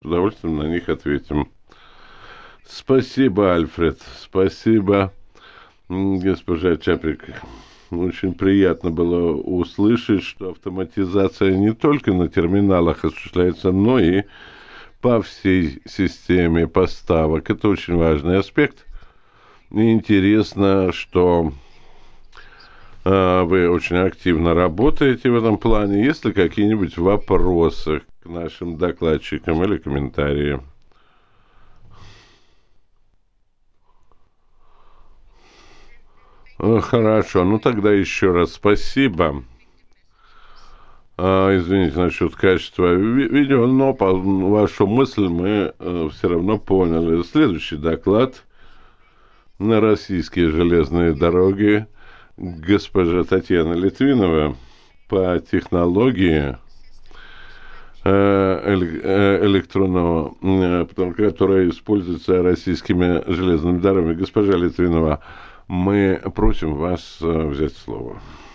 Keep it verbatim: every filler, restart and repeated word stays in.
С удовольствием на них ответим. Спасибо, Альфред. Спасибо, м, госпожа Чапик. Очень приятно было услышать, что автоматизация не только на терминалах осуществляется, но и по всей системе поставок. Это очень важный аспект. И интересно, что а, вы очень активно работаете в этом плане. Есть ли какие-нибудь вопросы к нашим докладчикам или комментарии? Э, Хорошо, ну тогда еще раз спасибо. А, извините насчет качества ви- видео, но по вашу мысль мы все равно поняли. Следующий доклад на российские железные дороги. Госпожа Татьяна Литвинова по технологии э, эле- э, электронного, э, потом- которая используется российскими железными дорогами. Госпожа Литвинова, мы просим вас э, взять слово.